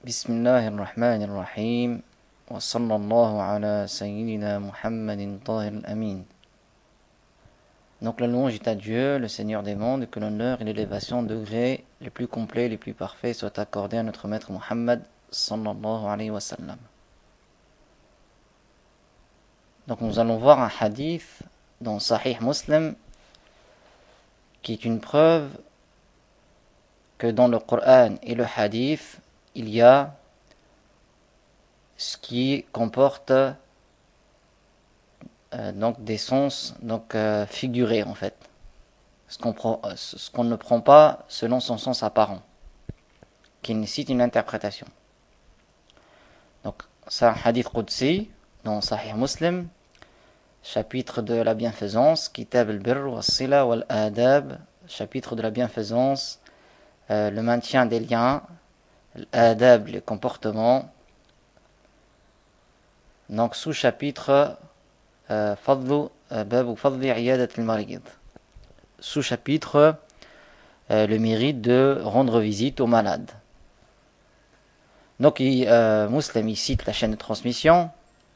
بسم الله الرحمن الرحيم وصلى الله على سيدنا محمد طاهر الأمين. Donc la louange est à Dieu, le Seigneur des mondes, et que l'honneur et l'élévation degrés les plus complets, les plus parfaits soient accordés à notre maître Muhammad sallallahu alayhi wa sallam. Donc nous allons voir un hadith dans Sahih Muslim qui est une preuve que dans le Coran et le hadith il y a ce qui comporte donc des sens figurés en fait, ce qu'on ne prend pas selon son sens apparent, qui nécessite une interprétation. Donc c'est un hadith qudsi dans Sahih Muslim, chapitre de la bienfaisance, Kitab al-Birr was-Sila wal-Adab, chapitre de la bienfaisance, le maintien des liens, l'adab, les comportements. Donc sous-chapitre Babu Fadli Iyadat al-Marid, sous-chapitre le mérite de rendre visite aux malades. Donc Muslim il cite la chaîne de transmission,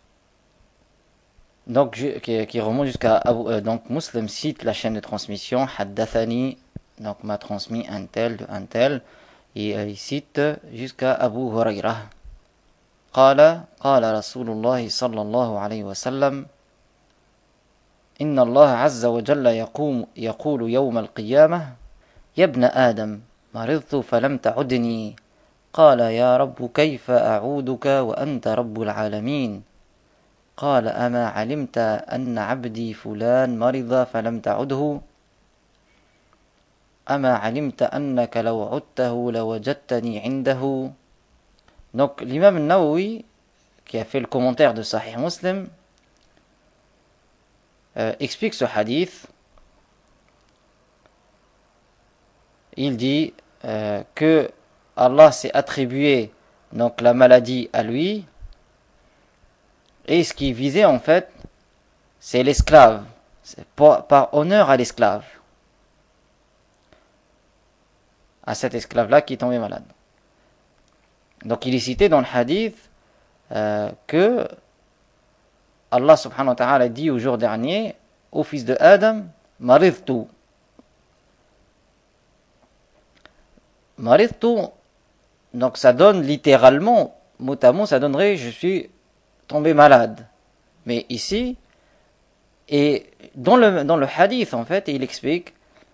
donc qui remonte jusqu'à donc Muslim cite la chaîne de transmission, Haddathani, donc m'a transmis un tel de un tel, et il cite jusqu'à Abu Hurairah. قال رسول الله صلى الله عليه وسلم إن الله عز وجل يقول يوم القيامة يا ابن آدم مرضت فلم تعدني قال يا رب كيف أعودك وأنت رب العالمين قال أما علمت أن عبدي فلان مرض فلم تعده أما علمت أنك لو عدته لوجدتني عنده. Donc l'imam Nawawi, qui a fait le commentaire de Sahih Muslim, explique ce hadith. Il dit que Allah s'est attribué donc la maladie à lui, et ce qui visait en fait, c'est l'esclave, c'est par honneur à l'esclave, à cet esclave-là qui est tombé malade. Donc il est cité dans le hadith que Allah subhanahu wa ta'ala dit au jour dernier au fils de Adam, maridtu. Maridtu, donc ça donne littéralement, mot à mot, ça donnerait je suis tombé malade. Mais ici, et dans le hadith en fait, il explique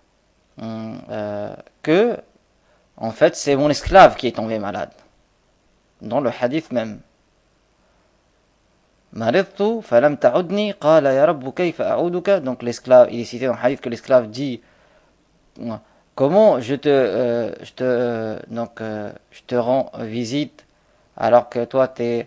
que en fait c'est mon esclave qui est tombé malade. Dans le hadith même. Maridtu falam ta'udni qala ya rabbu kayfa a'uduka. Donc l'esclave, il est cité dans le hadith que l'esclave dit comment je te rends visite alors que toi que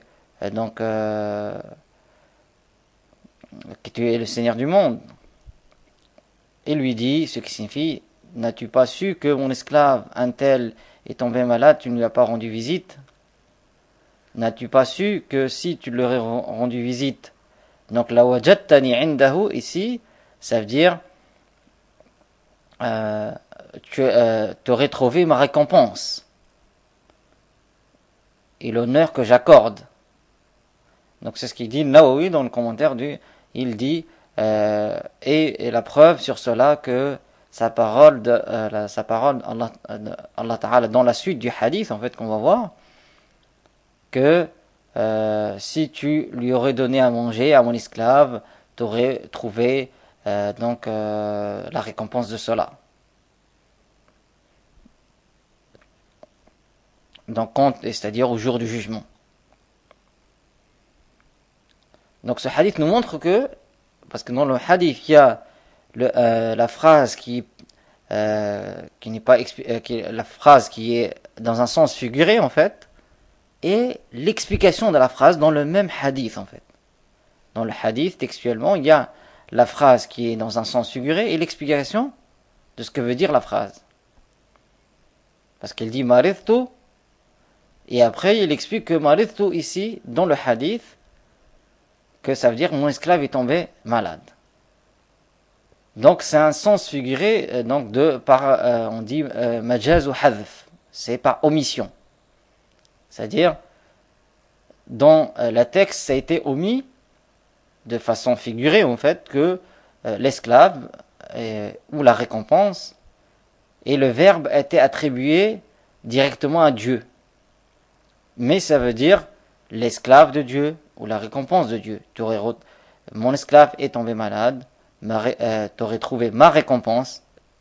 tu es le Seigneur du monde. Il lui dit, ce qui signifie, n'as-tu pas su que mon esclave un tel est tombé malade, tu ne lui as pas rendu visite? N'as-tu pas su que si tu leur ai rendu visite, donc la wajadtani indahu ici, ça veut dire tu aurais trouvé ma récompense et l'honneur que j'accorde. Donc c'est ce qu'il dit Nawawi dans le commentaire il dit et la preuve sur cela que sa parole Allah Ta'ala dans la suite du hadith en fait qu'on va voir, que si tu lui aurais donné à manger à mon esclave, tu aurais trouvé la récompense de cela. Donc c'est-à-dire au jour du jugement. Donc ce hadith nous montre que, parce que dans le hadith il y a la phrase qui n'est pas la phrase qui est dans un sens figuré en fait, et l'explication de la phrase dans le même hadith en fait. Dans le hadith, textuellement, il y a la phrase qui est dans un sens figuré et l'explication de ce que veut dire la phrase. Parce qu'il dit maridtu, et après il explique que maridtu ici, dans le hadith, que ça veut dire mon esclave est tombé malade. Donc c'est un sens figuré, on dit majaz ou hadf, c'est par omission. C'est-à-dire, dans la texte, ça a été omis de façon figurée, en fait, que l'esclave ou la récompense et le verbe a été attribué directement à Dieu. Mais ça veut dire l'esclave de Dieu ou la récompense de Dieu. Mon esclave est tombé malade, tu aurais trouvé ma récompense.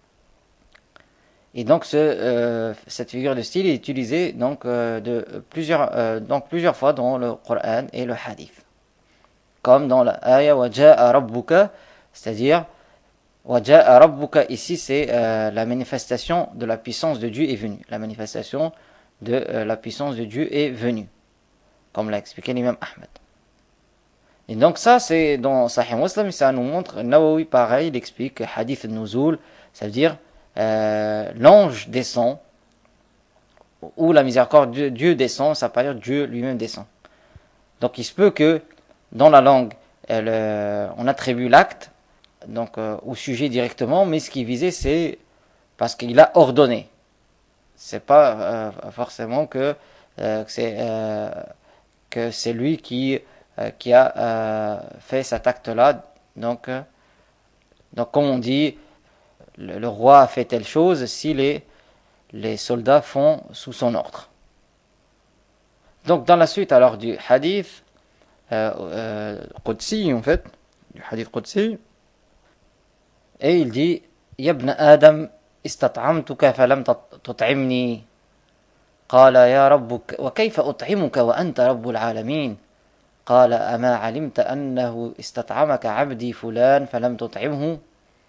Et donc cette figure de style est utilisée donc, plusieurs fois dans le Coran et le Hadith. Comme dans la ayah waja'a rabbuka, c'est-à-dire waja'a rabbuka, ici c'est la manifestation de la puissance de Dieu est venue. La manifestation de la puissance de Dieu est venue, comme l'a expliqué l'imam Ahmed. Et donc ça c'est dans Sahih Muslim, ça nous montre, Nawawi pareil, il explique hadith al-nuzul, ça veut dire l'ange descend, ou la miséricorde de Dieu descend, ça veut pas dire Dieu lui-même descend. Donc il se peut que dans la langue, on attribue l'acte donc au sujet directement, mais ce qui est visé c'est parce qu'il a ordonné. C'est pas forcément que c'est lui qui a fait cet acte-là. Donc comme on dit, le roi a fait telle chose si les soldats font sous son ordre. Donc dans la suite alors du hadith Qudsi, en fait, du hadith Qudsi, et il dit Ya ibn Adam istat'amtuka falam tut'imni قال يا ربك وكيف أطعمك وأنت رب العالمين قال أما علمت أنه استطعمك عبدي فلان فلم تطعمه.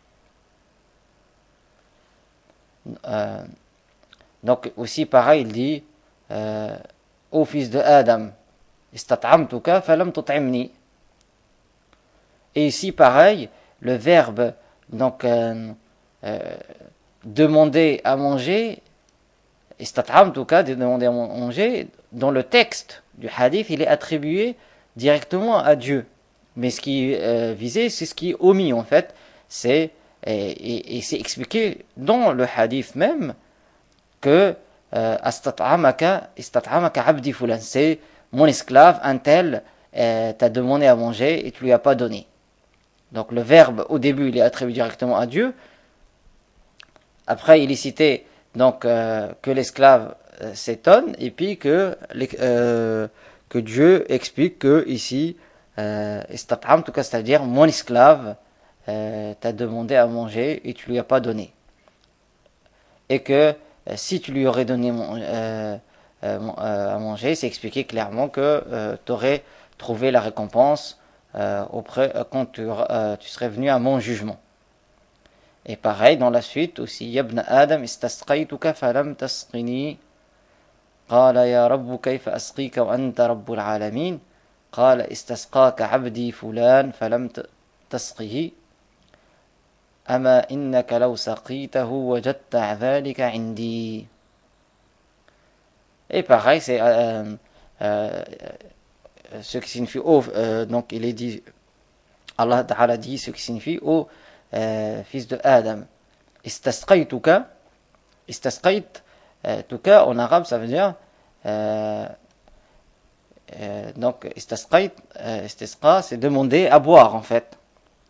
Donc aussi pareil il dit ô fils de Adam istat'amtuka falam tut'imni. Et ici pareil le verbe donc demander à manger, istat'amtuka, de demander à manger, dans le texte du hadith il est attribué directement à Dieu, mais ce qui est visé c'est ce qui est omis en fait, c'est et c'est expliqué dans le hadith même que istat'amaka abdi fulan, c'est mon esclave un tel t'a demandé à manger et tu lui as pas donné. Donc le verbe au début il est attribué directement à Dieu. Après il est cité donc que l'esclave s'étonne et puis que Dieu explique que ici istat'am, en tout cas c'est-à-dire mon esclave t'a demandé à manger et tu lui as pas donné. Et que si tu lui aurais donné à manger, c'est expliqué clairement que tu aurais trouvé la récompense quand tu serais venu à mon jugement. Et pareil dans la suite aussi, Ya ibn Adam istasqaytuka falam tasqini qala ya rabbu kayfa asqika wa anta rabbul alamin qala istasqaka abdi fulan falam tasqihi ama innaka law saqitahu wajadta dhalika indi. Et pareil c'est ce qui signifie donc il est dit, Allah Ta'ala dit ce qui signifie fils de Adam, istasqaytuka, en arabe ça veut dire donc istasqa c'est demander à boire en fait.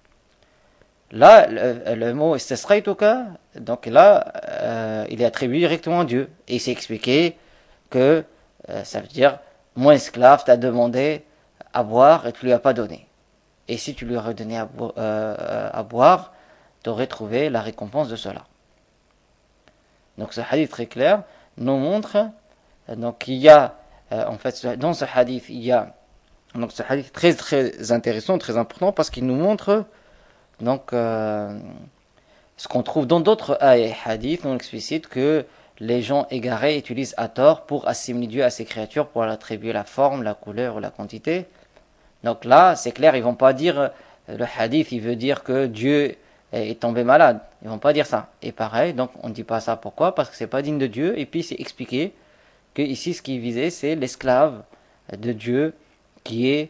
Là le mot istasqaytuka, donc là il est attribué directement à Dieu et c'est expliqué que ça veut dire mon esclave t'a demandé à boire et tu lui as pas donné. Et si tu lui aurais donné à boire, tu aurais trouvé la récompense de cela. Donc ce hadith très clair nous montre, donc il y a, en fait dans ce hadith il y a, donc ce hadith très très intéressant, très important parce qu'il nous montre donc ce qu'on trouve dans d'autres hadiths, on explicite que les gens égarés utilisent à tort pour assimiler Dieu à ses créatures, pour attribuer la forme, la couleur ou la quantité. Donc là, c'est clair, ils vont pas dire, le hadith, il veut dire que Dieu est tombé malade. Ils vont pas dire ça. Et pareil, donc on ne dit pas ça. Pourquoi? Parce que c'est pas digne de Dieu. Et puis c'est expliqué que ici, ce qui est visé, c'est l'esclave de Dieu qui est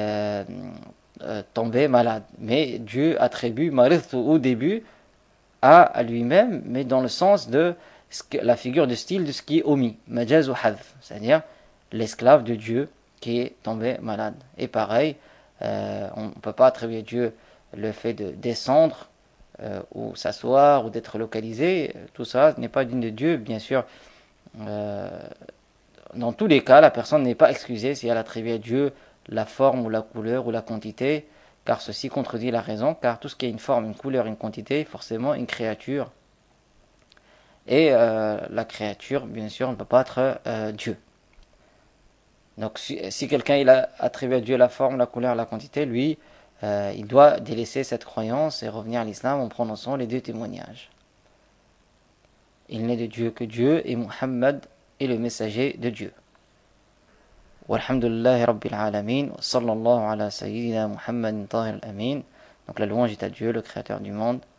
tombé malade. Mais Dieu attribue maridtu au début à lui-même, mais dans le sens de la figure de style de ce qui est omis. Majaz ou hadf. C'est-à-dire, l'esclave de Dieu qui est tombé malade. Et pareil, on ne peut pas attribuer à Dieu le fait de descendre ou s'asseoir ou d'être localisé. Tout ça n'est pas digne de Dieu. Bien sûr, dans tous les cas, la personne n'est pas excusée si elle attribue à Dieu la forme ou la couleur ou la quantité, car ceci contredit la raison, car tout ce qui a une forme, une couleur, une quantité, est forcément une créature. Et la créature, bien sûr, ne peut pas être Dieu. Donc si quelqu'un il a attribué à Dieu la forme, la couleur, la quantité, lui, il doit délaisser cette croyance et revenir à l'islam en prononçant les deux témoignages. Il n'est de Dieu que Dieu et Muhammad est le messager de Dieu. Walhamdulillahi Rabbil Alamin, sallallahu ala sayyidina Muhammadin Tahir al-Amin. Donc la louange est à Dieu, le créateur du monde.